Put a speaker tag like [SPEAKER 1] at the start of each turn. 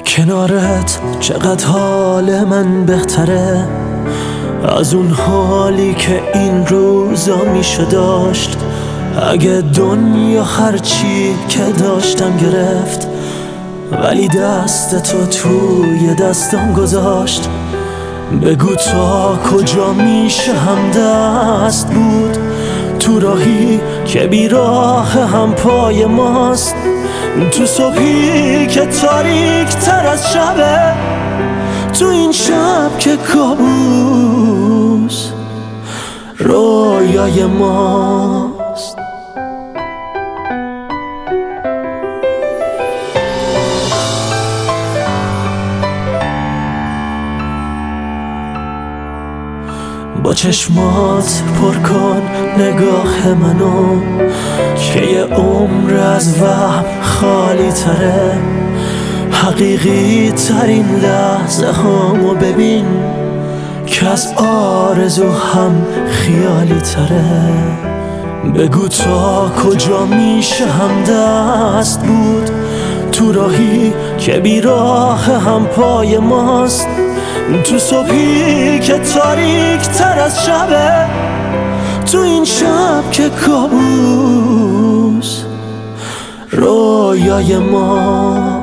[SPEAKER 1] کنارت چقدر حال من بهتره از اون حالی که این روزا میشه داشت. اگه دنیا هرچی که داشتم گرفت، ولی دست تو توی دستم گذاشت. بگو تا کجا میشه همدست بود تو راهی که بیراه هم پای ماست، تو صبحی که تاریک تر از شبه، تو این شب که کابوس رویای ماست. با چشمات پر کن نگاه منو که یه عمر از وهم خالی تره. حقیقی ترین لحظه هامو ببین که از آرزو هم خیالی تره. بگو تا کجا میشه همدست بود تو راهی که بیراه هم پای ماست، تو صبحی که تاریک تر از شبه، تو این شب که کابوس رویای ما.